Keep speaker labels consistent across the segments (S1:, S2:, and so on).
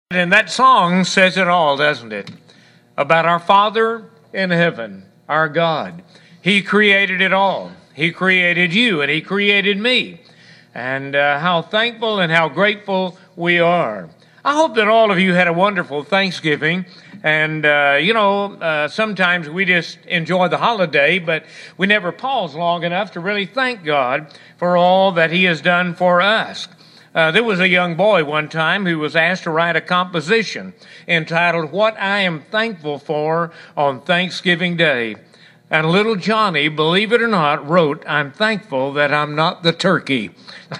S1: And that song says it all, doesn't it? About our Father in heaven, our God. He created it all. He created you and He created me. And how thankful and how grateful we are. I hope that all of you had a wonderful Thanksgiving. And, sometimes we just enjoy the holiday, but we never pause long enough to really thank God for all that He has done for us. There was a young boy one time who was asked to write a composition entitled, "What I Am Thankful For on Thanksgiving Day." And little Johnny, believe it or not, wrote, "I'm thankful that I'm not the turkey."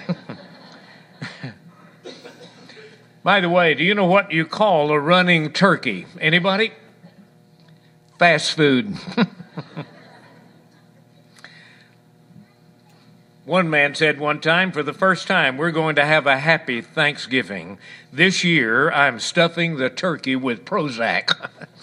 S1: By the way, do you know what you call a running turkey? Anybody? Fast food. One man said one time, "For the first time, we're going to have a happy Thanksgiving. This year, I'm stuffing the turkey with Prozac."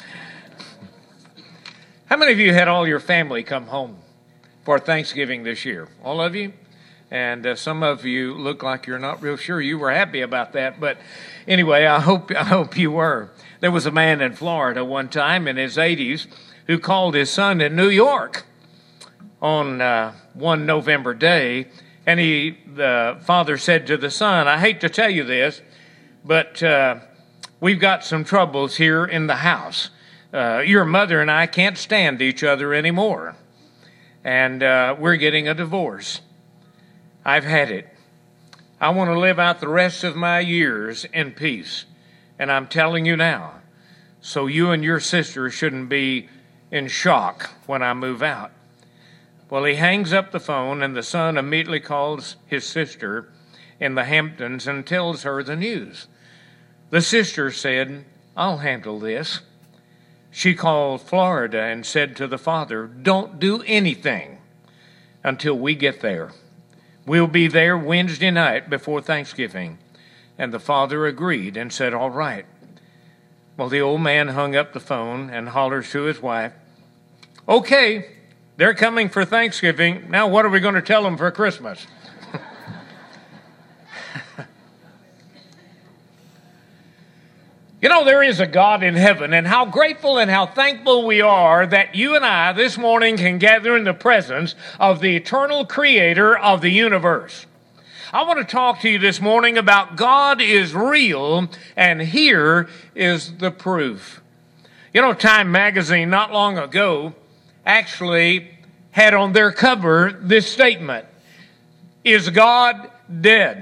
S1: How many of you had all your family come home for Thanksgiving this year? All of you? And some of you look like you're not real sure you were happy about that. But anyway, I hope you were. There was a man in Florida one time in his 80s who called his son in New York on one November day, and the father said to the son, "I hate to tell you this, but we've got some troubles here in the house. Your mother and I can't stand each other anymore, and we're getting a divorce. I've had it. I want to live out the rest of my years in peace, and I'm telling you now, so you and your sister shouldn't be in shock when I move out." Well, he hangs up the phone, and the son immediately calls his sister in the Hamptons and tells her the news. The sister said, "I'll handle this." She called Florida and said to the father, "Don't do anything until we get there. We'll be there Wednesday night before Thanksgiving." And the father agreed and said, "All right." Well, the old man hung up the phone and hollers to his wife, "Okay, they're coming for Thanksgiving. Now what are we going to tell them for Christmas?" You know, there is a God in heaven, and how grateful and how thankful we are that you and I this morning can gather in the presence of the eternal creator of the universe. I want to talk to you this morning about God is real, and here is the proof. You know, Time magazine not long ago actually had on their cover this statement: "Is God dead?"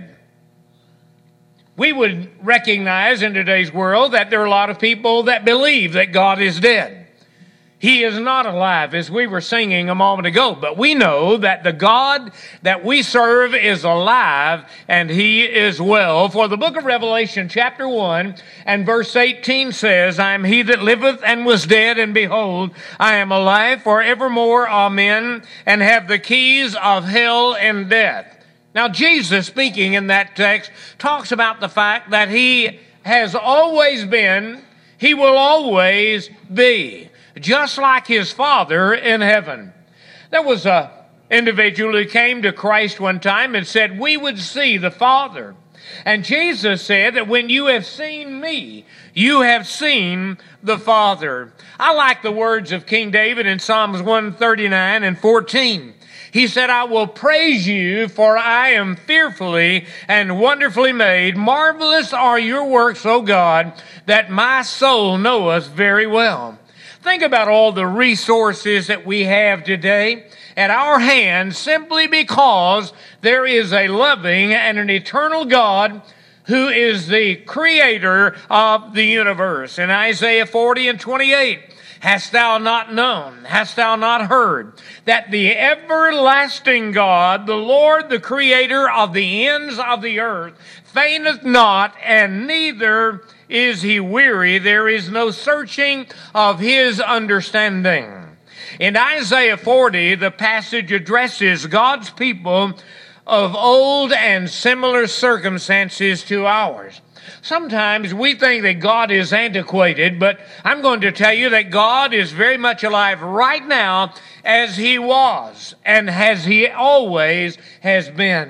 S1: We would recognize in today's world that there are a lot of people that believe that God is dead. He is not alive, as we were singing a moment ago. But we know that the God that we serve is alive, and He is well. For the book of Revelation chapter 1 and verse 18 says, "I am He that liveth and was dead, and behold, I am alive forevermore, amen, and have the keys of hell and death." Now, Jesus, speaking in that text, talks about the fact that He has always been, He will always be, just like His Father in heaven. There was an individual who came to Christ one time and said, "We would see the Father." And Jesus said that when you have seen me, you have seen the Father. I like the words of King David in Psalms 139 and 14. He said, "I will praise you, for I am fearfully and wonderfully made. Marvelous are your works, O God, that my soul knoweth very well." Think about all the resources that we have today at our hands simply because there is a loving and an eternal God who is the creator of the universe. In Isaiah 40 and 28, "Hast thou not known, hast thou not heard, that the everlasting God, the Lord, the creator of the ends of the earth, fainteth not, and neither is He weary? There is no searching of His understanding." In Isaiah 40, the passage addresses God's people of old and similar circumstances to ours. Sometimes we think that God is antiquated, but I'm going to tell you that God is very much alive right now as He was and as He always has been.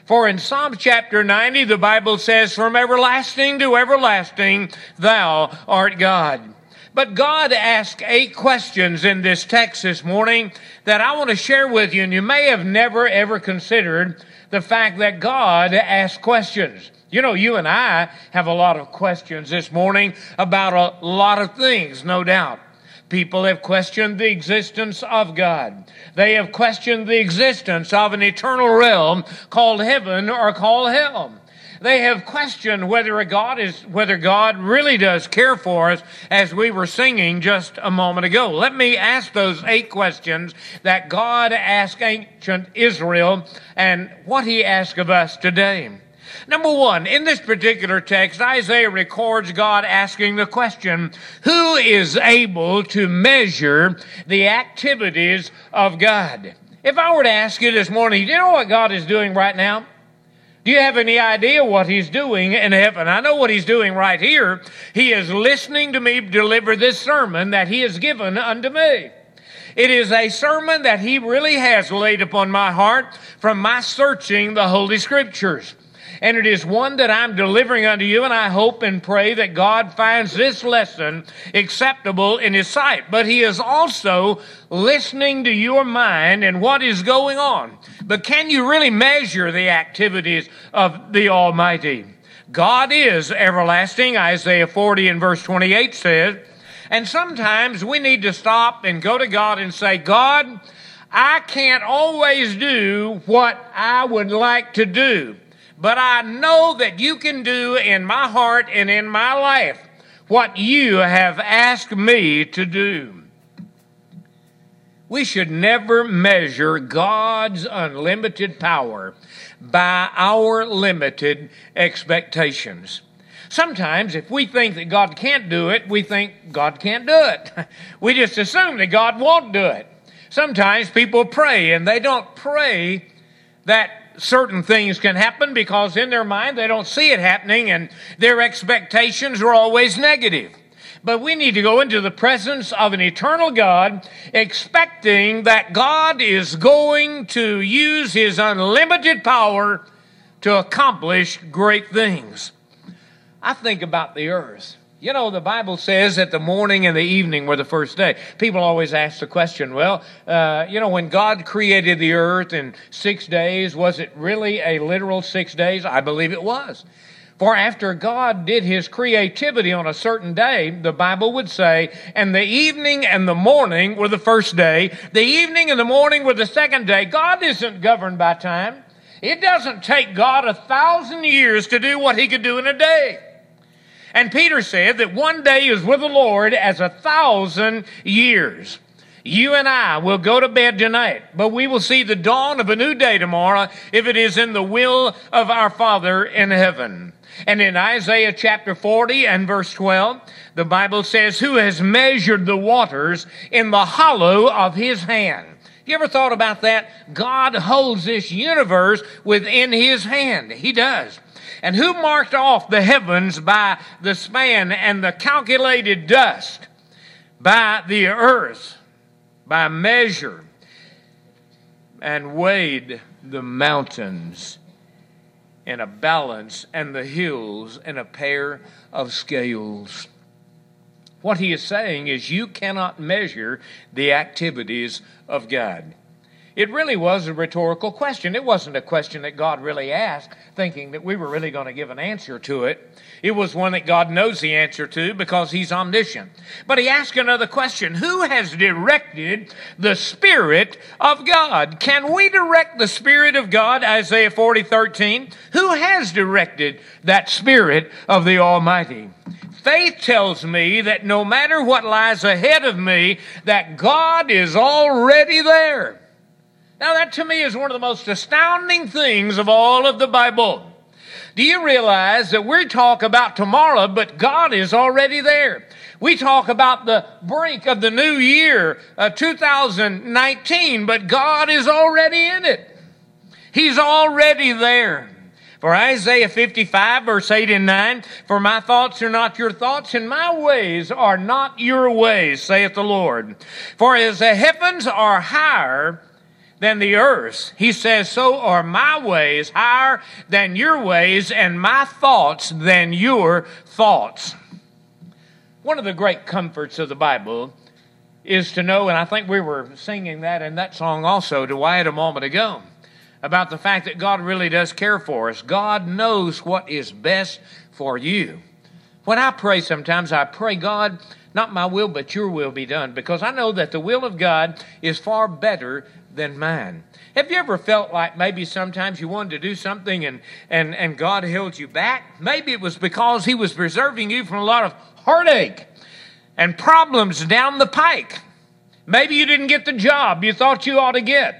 S1: For in Psalm chapter 90, the Bible says, from everlasting to everlasting, thou art God. But God asked 8 questions in this text this morning that I want to share with you, and you may have never ever considered the fact that God asks questions. You know, you and I have a lot of questions this morning about a lot of things, no doubt. People have questioned the existence of God. They have questioned the existence of an eternal realm called heaven or called hell. They have questioned whether God really does care for us, as we were singing just a moment ago. Let me ask those 8 questions that God asked ancient Israel and what he asks of us today. Number 1, in this particular text, Isaiah records God asking the question, who is able to measure the activities of God? If I were to ask you this morning, do you know what God is doing right now? Do you have any idea what he's doing in heaven? I know what he's doing right here. He is listening to me deliver this sermon that he has given unto me. It is a sermon that he really has laid upon my heart from my searching the Holy Scriptures. And it is one that I'm delivering unto you, and I hope and pray that God finds this lesson acceptable in his sight. But he is also listening to your mind and what is going on. But can you really measure the activities of the Almighty? God is everlasting, Isaiah 40 and verse 28 says. And sometimes we need to stop and go to God and say, God, I can't always do what I would like to do. But I know that you can do in my heart and in my life what you have asked me to do. We should never measure God's unlimited power by our limited expectations. Sometimes if we think that God can't do it, we think God can't do it. We just assume that God won't do it. Sometimes people pray and they don't pray that certain things can happen because in their mind they don't see it happening and their expectations are always negative. But we need to go into the presence of an eternal God expecting that God is going to use his unlimited power to accomplish great things. I think about the earth. You know, the Bible says that the morning and the evening were the first day. People always ask the question, when God created the earth in 6 days, was it really a literal 6 days? I believe it was. For after God did his creativity on a certain day, the Bible would say, and the evening and the morning were the first day, the evening and the morning were the second day. God isn't governed by time. It doesn't take God 1,000 years to do what he could do in a day. And Peter said that one day is with the Lord as 1,000 years. You and I will go to bed tonight, but we will see the dawn of a new day tomorrow if it is in the will of our Father in heaven. And in Isaiah chapter 40 and verse 12, the Bible says, who has measured the waters in the hollow of his hand? You ever thought about that? God holds this universe within his hand. He does. And who marked off the heavens by the span and the calculated dust by the earth, by measure, and weighed the mountains in a balance and the hills in a pair of scales? What he is saying is you cannot measure the activities of God. It really was a rhetorical question. It wasn't a question that God really asked, thinking that we were really going to give an answer to it. It was one that God knows the answer to because he's omniscient. But he asked another question. Who has directed the Spirit of God? Can we direct the Spirit of God? Isaiah 40:13. Who has directed that Spirit of the Almighty? Faith tells me that no matter what lies ahead of me, that God is already there. Now that to me is one of the most astounding things of all of the Bible. Do you realize that we talk about tomorrow, but God is already there? We talk about the brink of the new year, 2019, but God is already in it. He's already there. For Isaiah 55, verse 8 and 9, for my thoughts are not your thoughts, and my ways are not your ways, saith the Lord. For as the heavens are higher than the earth. He says, so are my ways higher than your ways, and my thoughts than your thoughts. One of the great comforts of the Bible is to know, and I think we were singing that in that song also to Wyatt a moment ago, about the fact that God really does care for us. God knows what is best for you. When I pray sometimes, I pray, God, not my will, but your will be done, because I know that the will of God is far better than mine. Have you ever felt like maybe sometimes you wanted to do something and God held you back? Maybe it was because he was preserving you from a lot of heartache and problems down the pike. Maybe you didn't get the job you thought you ought to get.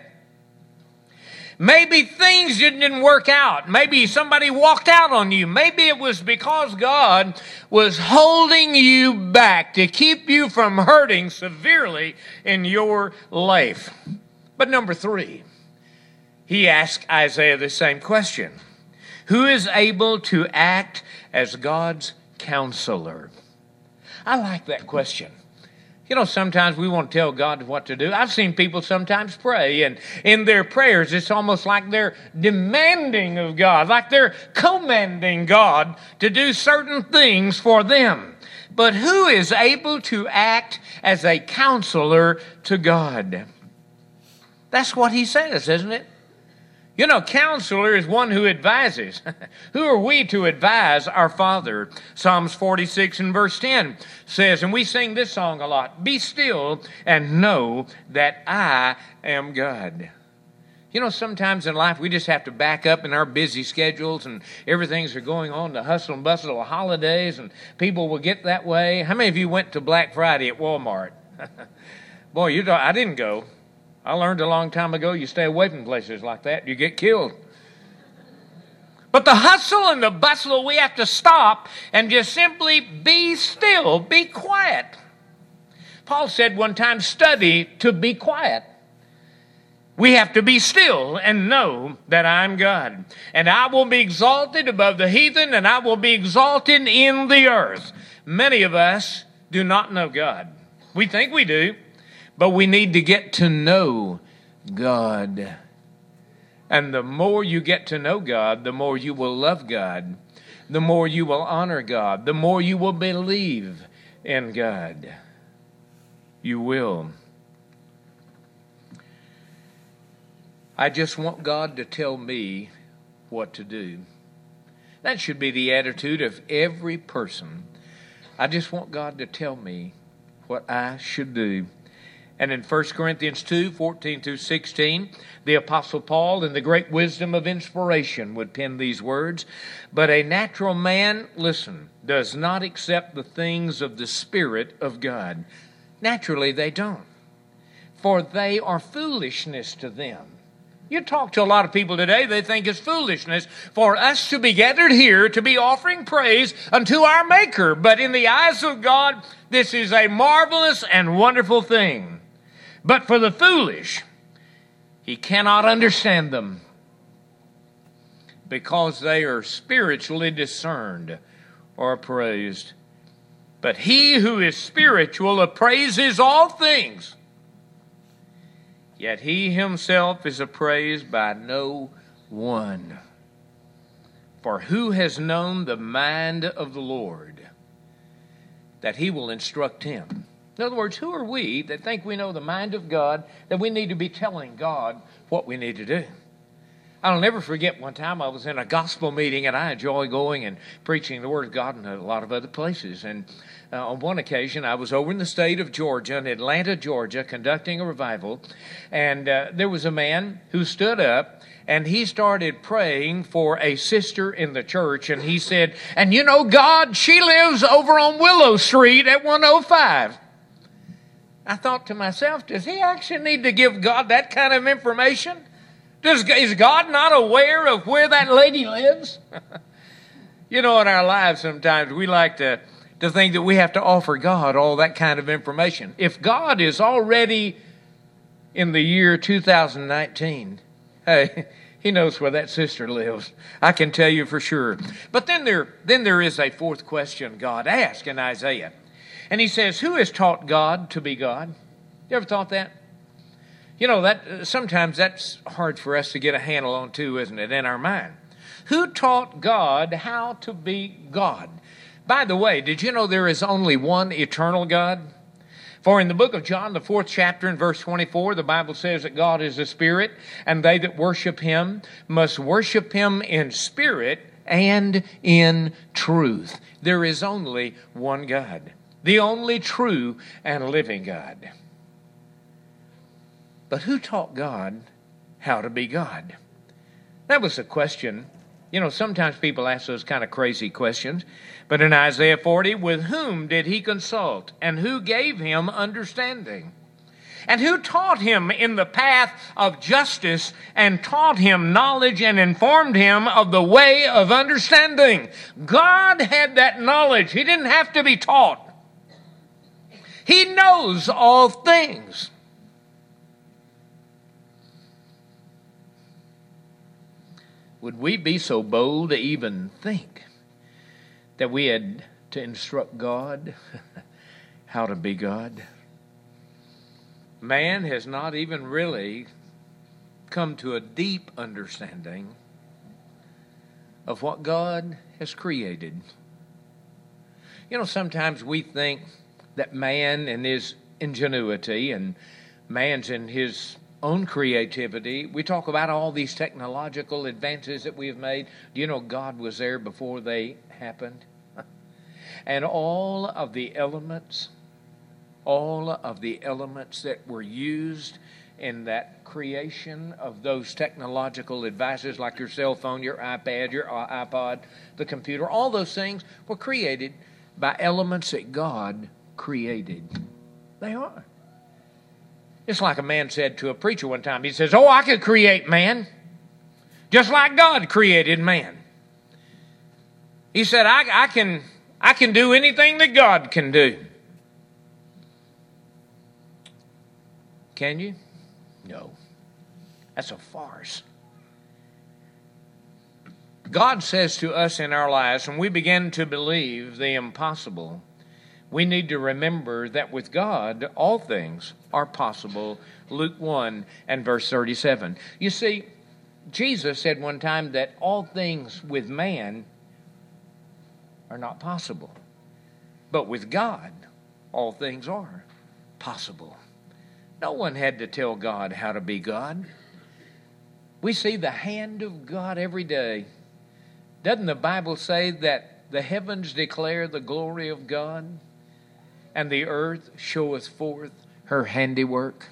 S1: Maybe things didn't work out. Maybe somebody walked out on you. Maybe it was because God was holding you back to keep you from hurting severely in your life. But number 3, he asked Isaiah the same question. Who is able to act as God's counselor? I like that question. You know, sometimes we want to tell God what to do. I've seen people sometimes pray, and in their prayers, it's almost like they're demanding of God, like they're commanding God to do certain things for them. But who is able to act as a counselor to God? That's what he says, isn't it? You know, counselor is one who advises. Who are we to advise our Father? Psalms 46 and verse 10 says, and we sing this song a lot, be still and know that I am God. You know, sometimes in life we just have to back up in our busy schedules and everything's going on, the hustle and bustle of holidays, and people will get that way. How many of you went to Black Friday at Walmart? Boy, I didn't go. I learned a long time ago, you stay away from places like that, you get killed. But the hustle and the bustle, we have to stop and just simply be still, be quiet. Paul said one time, study to be quiet. We have to be still and know that I'm God. And I will be exalted above the heathen, and I will be exalted in the earth. Many of us do not know God. We think we do. But we need to get to know God. And the more you get to know God, the more you will love God. The more you will honor God. The more you will believe in God. You will. I just want God to tell me what to do. That should be the attitude of every person. I just want God to tell me what I should do. And in 1 Corinthians 2, 14 through 16, the Apostle Paul, in the great wisdom of inspiration, would pen these words. But a natural man, listen, does not accept the things of the Spirit of God. Naturally, they don't. For they are foolishness to them. You talk to a lot of people today, they think it's foolishness for us to be gathered here to be offering praise unto our Maker. But in the eyes of God, this is a marvelous and wonderful thing. But for the foolish, he cannot understand them because they are spiritually discerned or appraised. But he who is spiritual appraises all things, yet he himself is appraised by no one. For who has known the mind of the Lord, that he will instruct him? In other words, who are we that think we know the mind of God, that we need to be telling God what we need to do? I'll never forget one time I was in a gospel meeting, and I enjoy going and preaching the Word of God in a lot of other places. And on one occasion, I was over in the state of Georgia, in Atlanta, Georgia, conducting a revival. And there was a man who stood up, and he started praying for a sister in the church. And he said, and you know, God, she lives over on Willow Street at 105. I thought to myself, does he actually need to give God that kind of information? Is God not aware of where that lady lives? You know, in our lives sometimes we like to think that we have to offer God all that kind of information. If God is already in the year 2019, hey, he knows where that sister lives. I can tell you for sure. But then there is a fourth question God asked in Isaiah. And he says, who has taught God to be God? You ever thought that? You know, that sometimes that's hard for us to get a handle on too, isn't it, in our mind? Who taught God how to be God? By the way, did you know there is only one eternal God? For in the book of John, the 4th chapter and verse 24, the Bible says that God is a spirit, and they that worship him must worship him in spirit and in truth. There is only one God, the only true and living God. But who taught God how to be God? That was a question. You know, sometimes people ask those kind of crazy questions. But in Isaiah 40, with whom did he consult? And who gave him understanding? And who taught him in the path of justice and taught him knowledge and informed him of the way of understanding? God had that knowledge. He didn't have to be taught. He knows all things. Would we be so bold to even think that we had to instruct God how to be God? Man has not even really come to a deep understanding of what God has created. You know, sometimes we think that man in his ingenuity and man's in his own creativity, we talk about all these technological advances that we have made. Do you know God was there before they happened? And all of the elements that were used in that creation of those technological devices, like your cell phone, your iPad, your iPod, the computer, all those things were created by elements that God created. They are. It's like a man said to a preacher one time. He says, "Oh, I could create man, just like God created man." He said, I can do anything that God can do. Can you? No. That's a farce. God says to us in our lives, when we begin to believe the impossible, we need to remember that with God, all things are possible. Luke 1 and verse 37. You see, Jesus said one time that all things with man are not possible. But with God, all things are possible. No one had to tell God how to be God. We see the hand of God every day. Doesn't the Bible say that the heavens declare the glory of God, and the earth showeth forth her handiwork?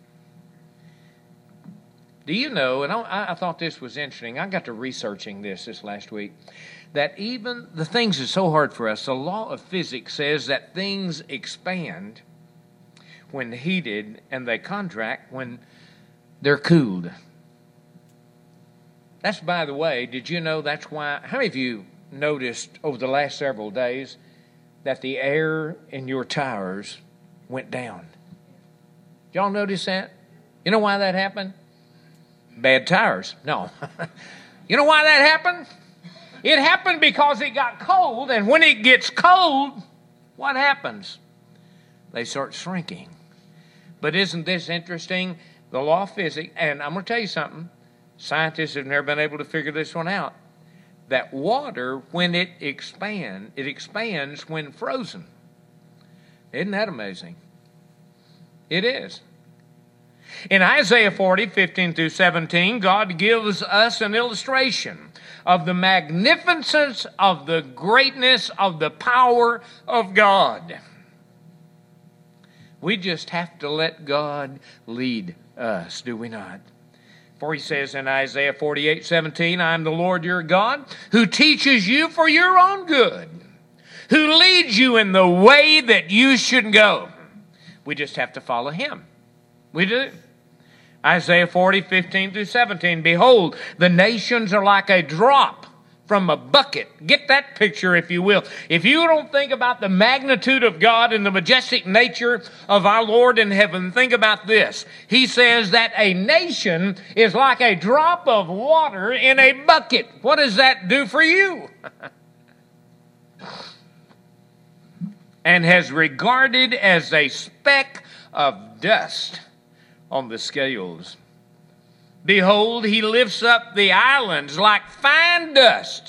S1: Do you know, and I thought this was interesting, I got to researching this last week, that even the things that's so hard for us, the law of physics says that things expand when heated and they contract when they're cooled. That's, by the way, did you know that's why, how many of you noticed over the last several days that the air in your tires went down? Did y'all notice that? You know why that happened? Bad tires. No. You know why that happened? It happened because it got cold, and when it gets cold, what happens? They start shrinking. But isn't this interesting? The law of physics, and I'm going to tell you something, scientists have never been able to figure this one out, that water, when it expands when frozen. Isn't that amazing? It is. In Isaiah 40, 15 through 17, God gives us an illustration of the magnificence of the greatness of the power of God. We just have to let God lead us, do we not? For he says in Isaiah 48:17, I am the Lord your God, who teaches you for your own good, who leads you in the way that you should go. We just have to follow him. We do. Isaiah 40:15 through 17, behold, the nations are like a drop from a bucket. Get that picture, if you will. If you don't think about the magnitude of God and the majestic nature of our Lord in heaven, think about this. He says that a nation is like a drop of water in a bucket. What does that do for you? And has regarded as a speck of dust on the scales. Behold, he lifts up the islands like fine dust.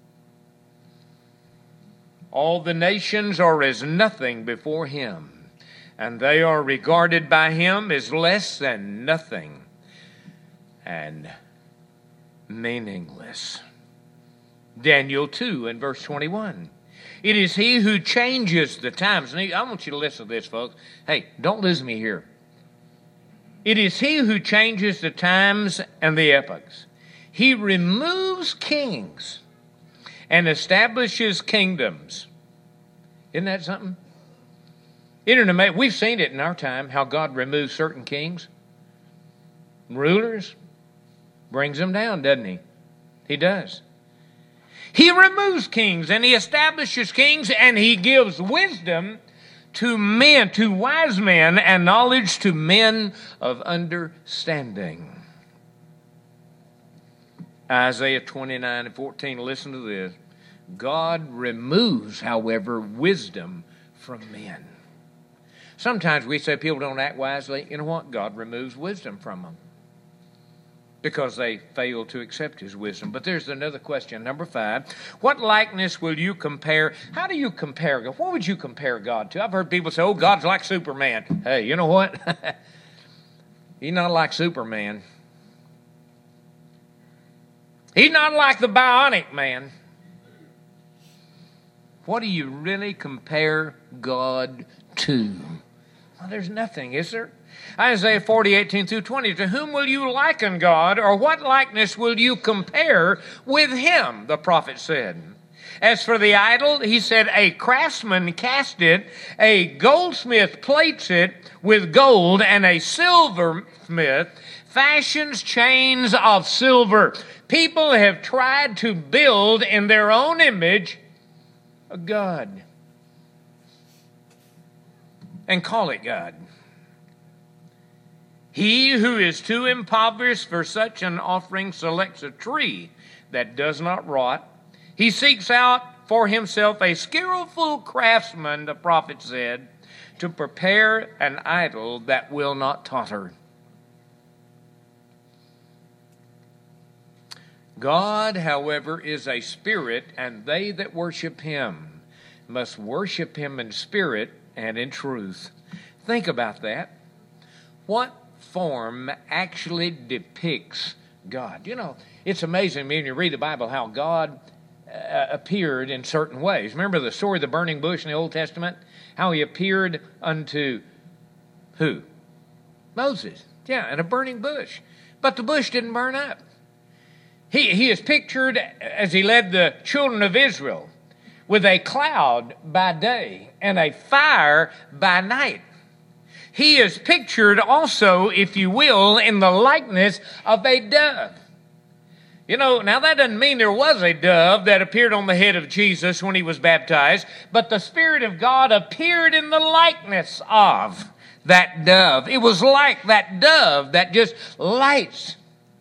S1: All the nations are as nothing before him, and they are regarded by him as less than nothing and meaningless. Daniel 2 and verse 21. It is he who changes the times. And I want you to listen to this, folks. Hey, don't lose me here. It is he who changes the times and the epochs. He removes kings and establishes kingdoms. Isn't that something? Isn't it amazing? We've seen it in our time, how God removes certain kings, rulers, brings them down, doesn't he? He does. He removes kings and he establishes kings, and he gives wisdom to men, to wise men, and knowledge to men of understanding. Isaiah 29 and 14, listen to this. God removes, however, wisdom from men. Sometimes we say people don't act wisely. You know what? God removes wisdom from them because they fail to accept his wisdom. But there's another question, number 5. What likeness will you compare? How do you compare God? What would you compare God to? I've heard people say, oh, God's like Superman. Hey, you know what? He's not like Superman. He's not like the Bionic Man. What do you really compare God to? Well, there's nothing, is there? Isaiah 40, 18 through 20. To whom will you liken God, or what likeness will you compare with him? The prophet said. As for the idol, he said, a craftsman cast it, a goldsmith plates it with gold, and a silversmith fashions chains of silver. People have tried to build in their own image a God and call it God. He who is too impoverished for such an offering selects a tree that does not rot. He seeks out for himself a skillful craftsman, the prophet said, to prepare an idol that will not totter. God, however, is a spirit, and they that worship him must worship him in spirit and in truth. Think about that. What form actually depicts God? You know, it's amazing when you read the Bible how God appeared in certain ways. Remember the story of the burning bush in the Old Testament? How he appeared unto who? Moses. Yeah, in a burning bush. But the bush didn't burn up. He is pictured as he led the children of Israel with a cloud by day and a fire by night. He is pictured also, if you will, in the likeness of a dove. You know, now that doesn't mean there was a dove that appeared on the head of Jesus when he was baptized, but the Spirit of God appeared in the likeness of that dove. It was like that dove that just lights.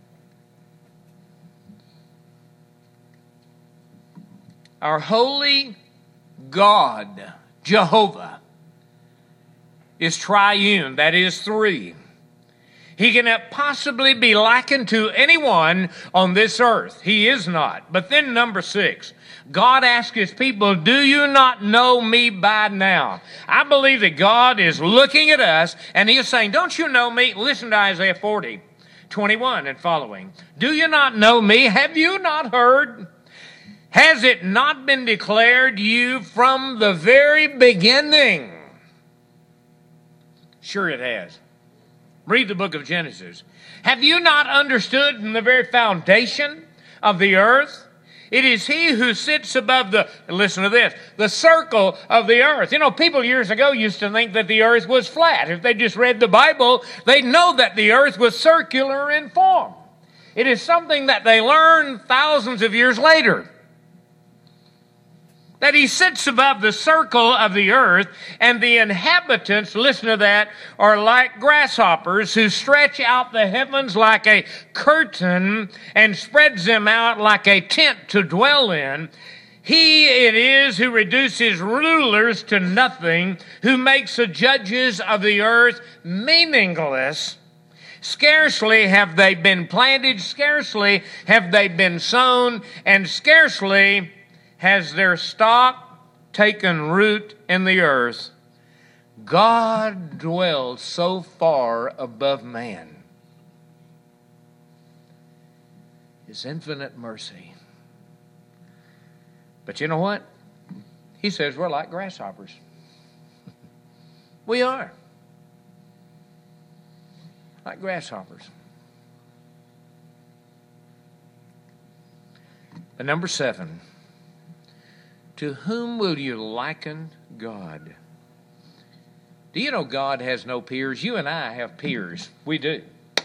S1: Our holy God, Jehovah, is triune, that is 3. He cannot possibly be likened to anyone on this earth. He is not. But then number 6, God asks his people, do you not know me by now? I believe that God is looking at us and he is saying, don't you know me? Listen to Isaiah 40, 21 and following. Do you not know me? Have you not heard? Has it not been declared to you from the very beginning? Sure it has. Read the book of Genesis. Have you not understood from the very foundation of the earth? It is he who sits above listen to this, the circle of the earth. You know, people years ago used to think that the earth was flat. If they just read the Bible, they'd know that the earth was circular in form. It is something that they learned thousands of years later. That he sits above the circle of the earth, and the inhabitants, listen to that, are like grasshoppers who stretch out the heavens like a curtain and spreads them out like a tent to dwell in. He it is who reduces rulers to nothing, who makes the judges of the earth meaningless. Scarcely have they been planted, scarcely have they been sown, and scarcely has their stock taken root in the earth. God dwells so far above man. His infinite mercy. But you know what? He says we're like grasshoppers. We are. Like grasshoppers. And number 7. To whom will you liken God? Do you know God has no peers? You and I have peers. We do.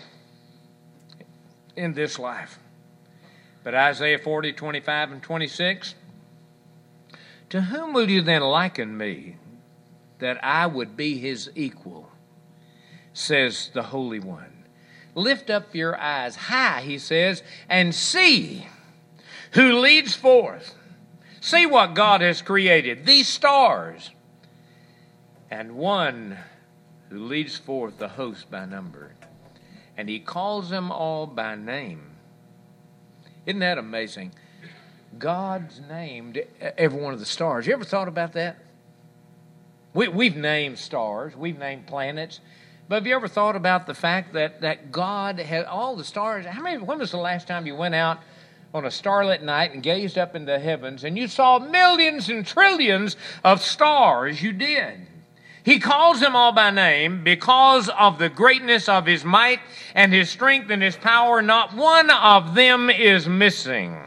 S1: In this life. But Isaiah 40, 25 and 26. To whom will you then liken me, that I would be his equal? Says the Holy One. Lift up your eyes high, he says, and see who leads forth. See what God has created, these stars, and one who leads forth the host by number. And he calls them all by name. Isn't that amazing? God's named every one of the stars. You ever thought about that? We've named stars, we've named planets, but have you ever thought about the fact that God had all the stars? When was the last time you went out on a starlit night and gazed up into the heavens and you saw millions and trillions of stars? You did. He calls them all by name because of the greatness of his might and his strength and his power. Not one of them is missing.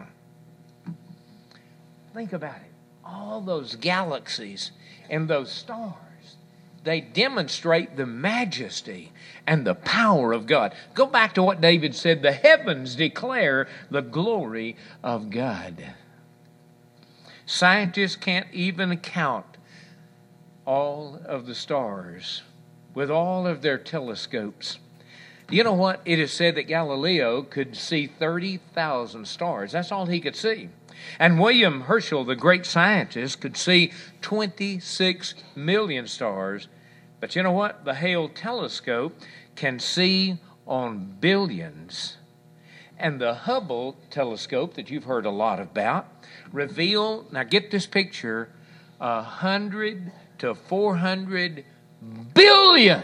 S1: Think about it. All those galaxies and those stars, they demonstrate the majesty and the power of God. Go back to what David said, the heavens declare the glory of God. Scientists can't even count all of the stars with all of their telescopes. You know what? It is said that Galileo could see 30,000 stars. That's all he could see. And William Herschel, the great scientist, could see 26 million stars. But you know what? The Hale telescope can see on billions. And the Hubble telescope that you've heard a lot about now get this picture, 100 to 400 billion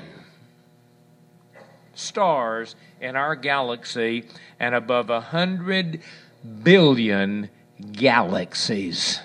S1: stars in our galaxy and above 100 billion galaxies.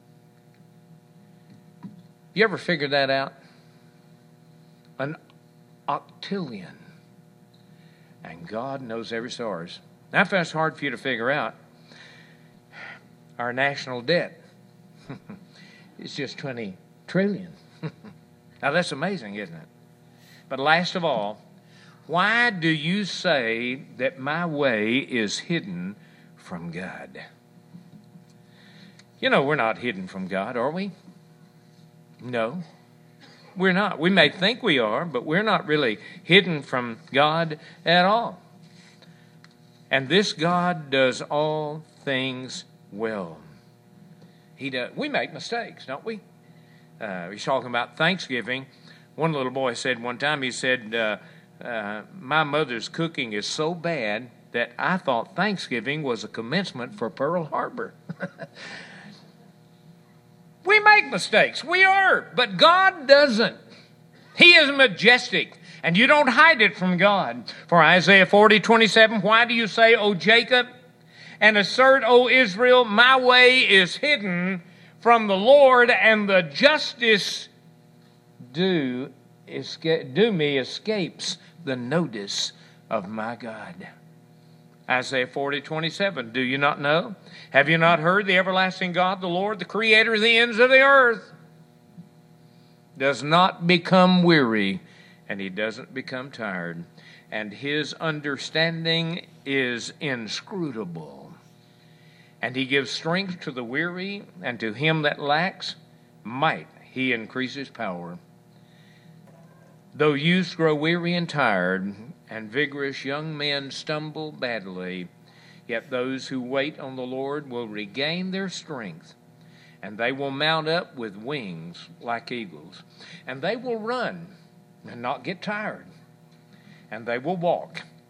S1: You ever figured that out? An octillion. And God knows every stars. Now, if that's hard for you to figure out, our national debt is just 20 trillion. Now, that's amazing, isn't it? But last of all, why do you say that my way is hidden from God? You know, we're not hidden from God, are we? No, we're not. We may think we are, but we're not really hidden from God at all. And this God does all things well. He does. We make mistakes, don't we? He's talking about Thanksgiving. One little boy said one time, he said, my mother's cooking is so bad that I thought Thanksgiving was a commencement for Pearl Harbor. We make mistakes. We are. But God doesn't. He is majestic. And you don't hide it from God. For Isaiah 40, 27, why do you say, O Jacob, and assert, O Israel, my way is hidden from the Lord, and the justice due me escapes the notice of my God. Isaiah 40, 27, do you not know? Have you not heard? The everlasting God, the Lord, the creator of the ends of the earth, does not become weary, and he doesn't become tired, and his understanding is inscrutable. And he gives strength to the weary, and to him that lacks might he increases power. Though youths grow weary and tired, and vigorous young men stumble badly, yet those who wait on the Lord will regain their strength, and they will mount up with wings like eagles. And they will run and not get tired, and they will walk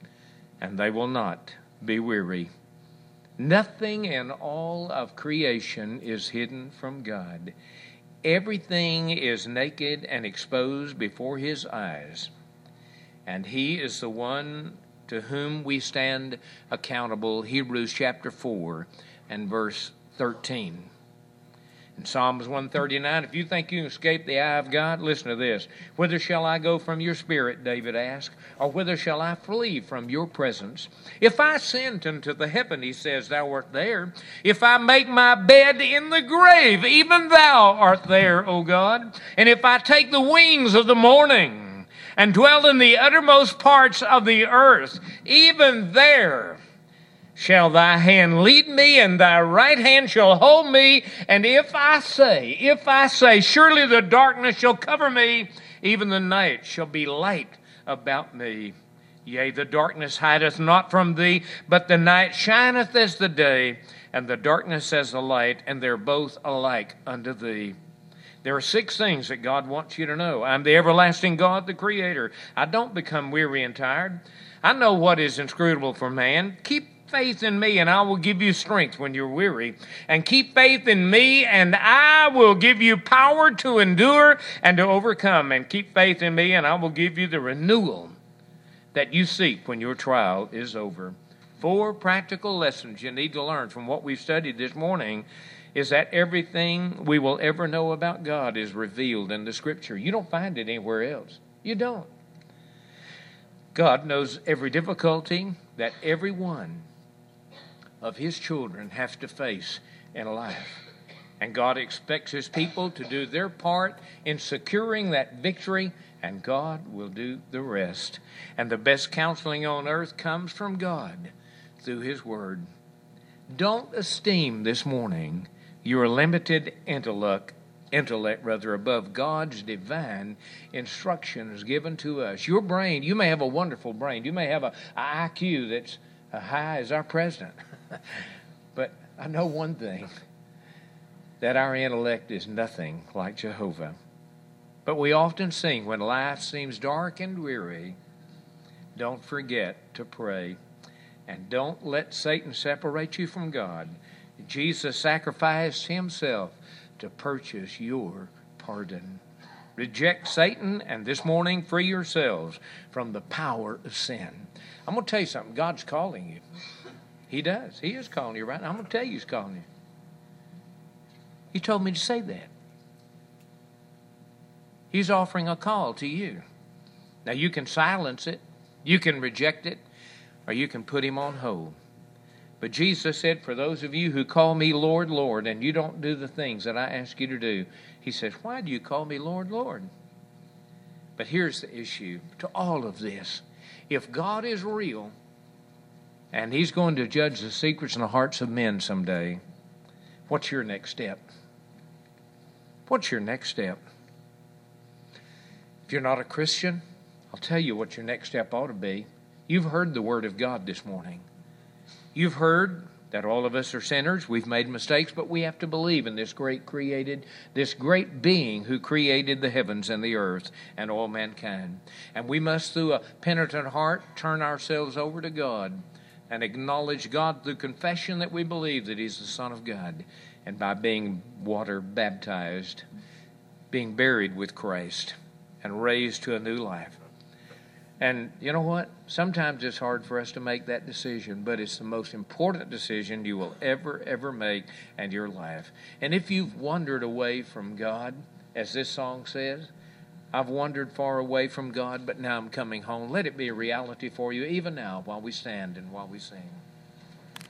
S1: and they will not be weary. Nothing in all of creation is hidden from God. Everything is naked and exposed before His eyes, and He is the one to whom we stand accountable. Hebrews chapter 4 and verse 13. In Psalms 139, if you think you can escape the eye of God, listen to this. Whither shall I go from your spirit, David asked, or whither shall I flee from your presence? If I ascend into the heaven, he says, thou art there. If I make my bed in the grave, even thou art there, O God. And if I take the wings of the morning and dwell in the uttermost parts of the earth, even there shall thy hand lead me, and thy right hand shall hold me. And if I say, surely the darkness shall cover me, even the night shall be light about me. Yea, the darkness hideth not from thee, but the night shineth as the day, and the darkness as the light, and they're both alike unto thee. There are 6 things that God wants you to know. I'm the everlasting God, the Creator. I don't become weary and tired. I know what is inscrutable for man. Keep faith in me, and I will give you strength when you're weary. And keep faith in me, and I will give you power to endure and to overcome. And keep faith in me, and I will give you the renewal that you seek when your trial is over. 4 practical lessons you need to learn from what we've studied this morning is that everything we will ever know about God is revealed in the Scripture. You don't find it anywhere else. You don't. God knows every difficulty that every one of His children has to face in life. And God expects His people to do their part in securing that victory, and God will do the rest. And the best counseling on earth comes from God through His Word. Don't esteem this morning your limited intellect above God's divine instructions given to us. Your brain, you may have a wonderful brain. You may have an IQ that's as high as our president. But I know one thing, that our intellect is nothing like Jehovah. But we often sing, when life seems dark and weary, don't forget to pray. And don't let Satan separate you from God. Jesus sacrificed Himself to purchase your pardon. Reject Satan, and this morning free yourselves from the power of sin. I'm going to tell you something. God's calling you. He does. He is calling you right now. I'm going to tell you He's calling you. He told me to say that. He's offering a call to you. Now you can silence it, you can reject it, or you can put Him on hold. But Jesus said, for those of you who call me Lord, Lord, and you don't do the things that I ask you to do, He says, why do you call me Lord, Lord? But here's the issue to all of this. If God is real, and He's going to judge the secrets in the hearts of men someday, what's your next step? What's your next step? If you're not a Christian, I'll tell you what your next step ought to be. You've heard the Word of God this morning. You've heard that all of us are sinners. We've made mistakes, but we have to believe in this great being who created the heavens and the earth and all mankind. And we must, through a penitent heart, turn ourselves over to God and acknowledge God through confession that we believe that He's the Son of God, and by being water baptized, being buried with Christ, and raised to a new life. And you know what? Sometimes it's hard for us to make that decision, but it's the most important decision you will ever make in your life. And if you've wandered away from God, as this song says, I've wandered far away from God, but now I'm coming home. Let it be a reality for you even now while we stand and while we sing.